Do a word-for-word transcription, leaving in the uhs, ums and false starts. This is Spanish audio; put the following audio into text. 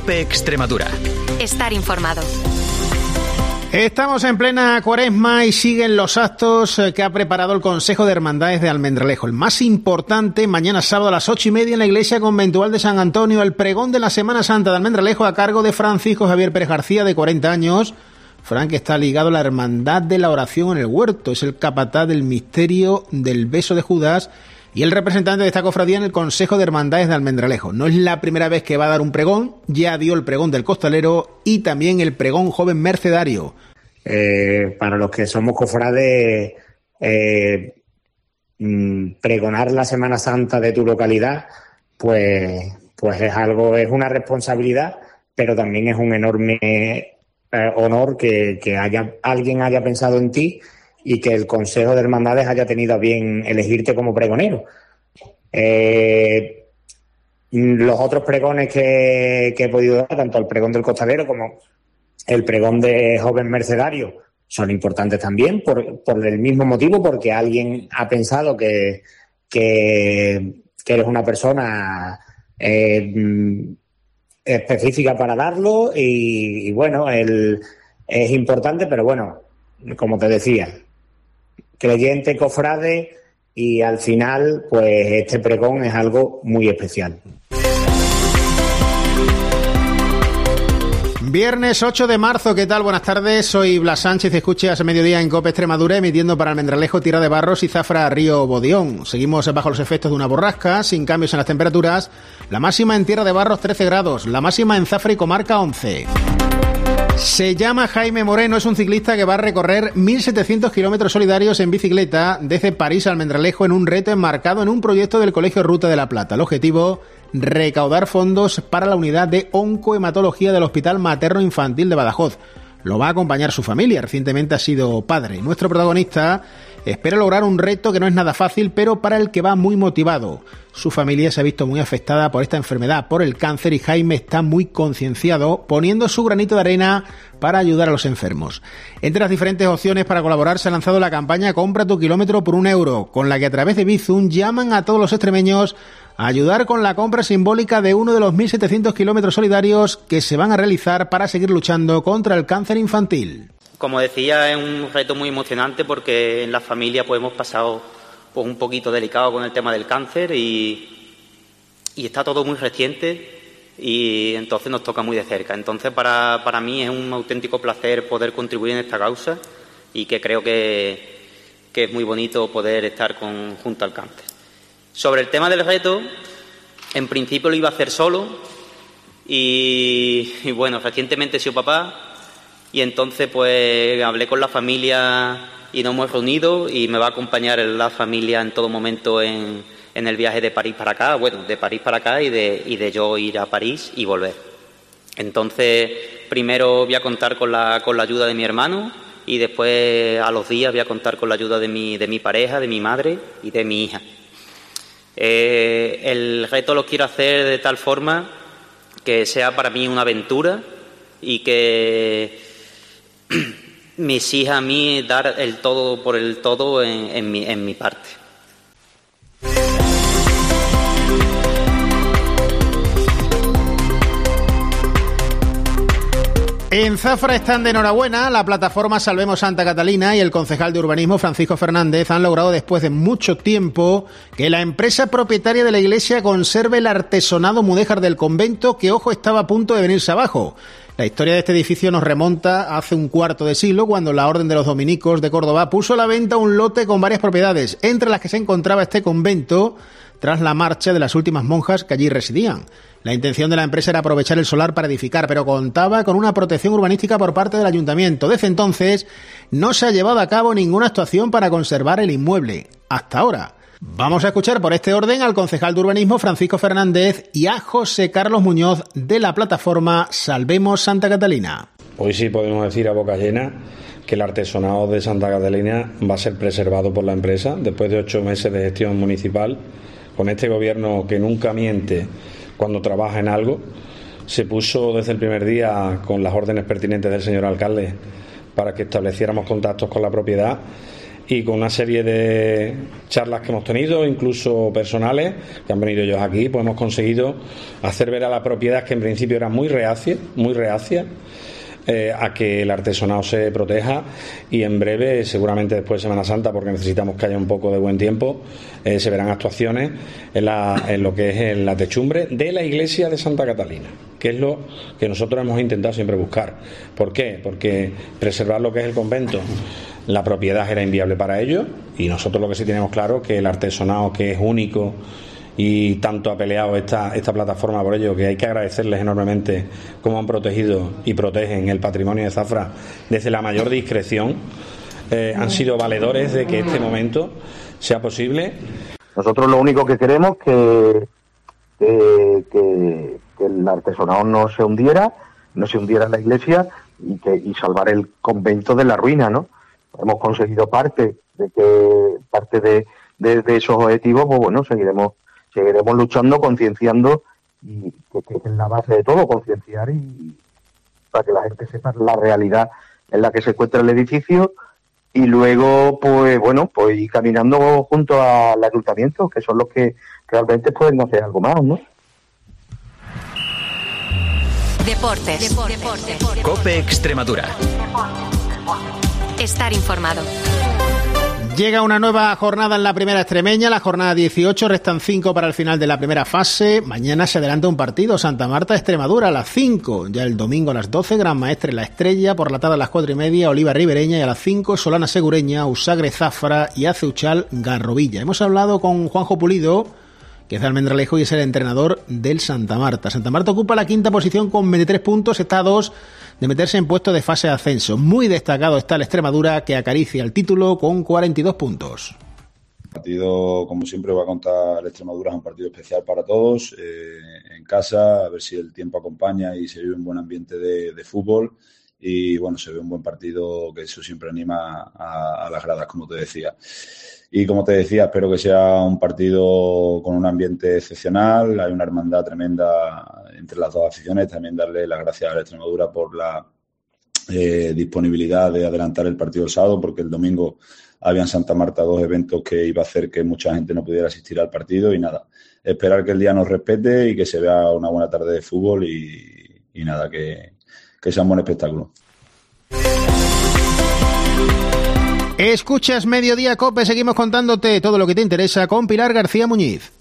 COPE Extremadura. Estar informado. Estamos en plena cuaresma y siguen los actos que ha preparado el Consejo de Hermandades de Almendralejo. El más importante, mañana sábado a las ocho y media en la Iglesia Conventual de San Antonio, el pregón de la Semana Santa de Almendralejo a cargo de Francisco Javier Pérez García, de cuarenta años. Frank está ligado a la Hermandad de la Oración en el Huerto, es el capataz del misterio del beso de Judas y el representante de esta cofradía en el Consejo de Hermandades de Almendralejo. No es la primera vez que va a dar un pregón, ya dio el pregón del costalero y también el pregón joven mercedario. Eh, para los que somos cofrades, eh, pregonar la Semana Santa de tu localidad, pues, pues es algo, es una responsabilidad, pero también es un enorme eh, honor que, que haya alguien haya pensado en ti y que el Consejo de Hermandades haya tenido a bien elegirte como pregonero. Eh, los otros pregones que, que he podido dar, tanto el pregón del costalero como el pregón de joven mercedario, son importantes también por, por el mismo motivo, porque alguien ha pensado que, que, que eres una persona eh, específica para darlo y, y bueno, el, es importante, pero bueno, como te decía, creyente, cofrade, y al final pues este pregón es algo muy especial. Viernes ocho de marzo, ¿qué tal? Buenas tardes, soy Blas Sánchez, escuchas a mediodía en COPE Extremadura, emitiendo para Almendralejo, Tierra de Barros y Zafra, Río Bodión. Seguimos bajo los efectos de una borrasca, sin cambios en las temperaturas. La máxima en Tierra de Barros trece grados, la máxima en Zafra y Comarca once. Se llama Jaime Moreno, es un ciclista que va a recorrer mil setecientos kilómetros solidarios en bicicleta desde París a Almendralejo en un reto enmarcado en un proyecto del Colegio Ruta de la Plata. El objetivo, recaudar fondos para la unidad de oncohematología del Hospital Materno Infantil de Badajoz. Lo va a acompañar su familia, recientemente ha sido padre. Nuestro protagonista espera lograr un reto que no es nada fácil, pero para el que va muy motivado. Su familia se ha visto muy afectada por esta enfermedad, por el cáncer, y Jaime está muy concienciado, poniendo su granito de arena para ayudar a los enfermos. Entre las diferentes opciones para colaborar se ha lanzado la campaña Compra tu kilómetro por un euro, con la que a través de Bizum llaman a todos los extremeños a ayudar con la compra simbólica de uno de los mil setecientos kilómetros solidarios que se van a realizar para seguir luchando contra el cáncer infantil. Como decía, es un reto muy emocionante porque en la familia pues hemos pasado pues un poquito delicado con el tema del cáncer y, y está todo muy reciente y entonces nos toca muy de cerca. Entonces para, para mí es un auténtico placer poder contribuir en esta causa y que creo que, que es muy bonito poder estar con, junto al cáncer. Sobre el tema del reto, en principio lo iba a hacer solo y, y bueno, recientemente he sido papá y entonces pues hablé con la familia y nos hemos reunido y me va a acompañar la familia en todo momento en, en el viaje de París para acá, bueno, de París para acá y de, y de yo ir a París y volver. Entonces, primero voy a contar con la, con la ayuda de mi hermano y después a los días voy a contar con la ayuda de mi, de mi pareja, de mi madre y de mi hija. Eh, el reto lo quiero hacer de tal forma que sea para mí una aventura y que me exija a mí dar el todo por el todo en, en, mi, en mi parte. En Zafra están de enhorabuena. La plataforma Salvemos Santa Catalina y el concejal de urbanismo Francisco Fernández han logrado después de mucho tiempo que la empresa propietaria de la iglesia conserve el artesonado mudéjar del convento que, ojo, estaba a punto de venirse abajo. La historia de este edificio nos remonta hace un cuarto de siglo, cuando la Orden de los Dominicos de Córdoba puso a la venta un lote con varias propiedades, entre las que se encontraba este convento, tras la marcha de las últimas monjas que allí residían. La intención de la empresa era aprovechar el solar para edificar, pero contaba con una protección urbanística por parte del ayuntamiento. Desde entonces no se ha llevado a cabo ninguna actuación para conservar el inmueble, hasta ahora. Vamos a escuchar por este orden al concejal de urbanismo Francisco Fernández y a José Carlos Muñoz de la plataforma Salvemos Santa Catalina. Hoy sí podemos decir a boca llena que el artesonado de Santa Catalina va a ser preservado por la empresa después de ocho meses de gestión municipal, con este gobierno que nunca miente cuando trabaja en algo. Se puso desde el primer día con las órdenes pertinentes del señor alcalde para que estableciéramos contactos con la propiedad y con una serie de charlas que hemos tenido, incluso personales, que han venido ellos aquí, pues hemos conseguido hacer ver a la propiedad, que en principio era muy reacia, muy reacia, Eh, a que el artesanado se proteja, y en breve, seguramente después de Semana Santa, porque necesitamos que haya un poco de buen tiempo, eh, se verán actuaciones en, la, en lo que es en la techumbre de la iglesia de Santa Catalina, que es lo que nosotros hemos intentado siempre buscar. ¿Por qué? Porque preservar lo que es el convento, la propiedad era inviable para ellos, y nosotros lo que sí tenemos claro que el artesanado, que es único y tanto ha peleado esta, esta plataforma por ello, que hay que agradecerles enormemente cómo han protegido y protegen el patrimonio de Zafra desde la mayor discreción, eh, han sido valedores de que este momento sea posible. Nosotros lo único que queremos es que, que, que, que el artesanado no se hundiera, no se hundiera en la iglesia y, que, y salvar el convento de la ruina, ¿no? Hemos conseguido parte de que parte de, de, de esos objetivos, pues bueno, seguiremos seguiremos luchando, concienciando, y que, que es la base de todo, concienciar, y para que la gente sepa la realidad en la que se encuentra el edificio, y luego, pues bueno, pues ir caminando junto al ayuntamiento, que son los que realmente pueden hacer algo más, ¿no? Deportes. Deportes. Deportes. COPE Extremadura. Estar informado. Llega una nueva jornada en la primera extremeña, la jornada dieciocho, restan cinco para el final de la primera fase. Mañana se adelanta un partido, Santa Marta Extremadura a las cinco, ya el domingo a las doce, Gran Maestre La Estrella, por la tarde a las cuatro y media, Oliva Ribereña, y a las cinco, Solana Segureña, Usagre Zafra y Aceuchal Garrovilla. Hemos hablado con Juanjo Pulido, que es de Almendralejo y es el entrenador del Santa Marta. Santa Marta ocupa la quinta posición con veintitrés puntos, está a dos de meterse en puesto de fase de ascenso. Muy destacado está el Extremadura, que acaricia el título con cuarenta y dos puntos. El partido, como siempre, va a contar el Extremadura, es un partido especial para todos, eh, en casa, a ver si el tiempo acompaña y se vive un buen ambiente de, de fútbol, y bueno, se ve un buen partido, que eso siempre anima a, a las gradas, como te decía. Y como te decía, espero que sea un partido con un ambiente excepcional, hay una hermandad tremenda entre las dos aficiones. También darle las gracias a la Extremadura por la eh, disponibilidad de adelantar el partido el sábado, porque el domingo había en Santa Marta dos eventos que iba a hacer que mucha gente no pudiera asistir al partido, y nada, esperar que el día nos respete y que se vea una buena tarde de fútbol, y, y nada, que, que sea un buen espectáculo. Escuchas Mediodía Cope, seguimos contándote todo lo que te interesa con Pilar García Muñiz.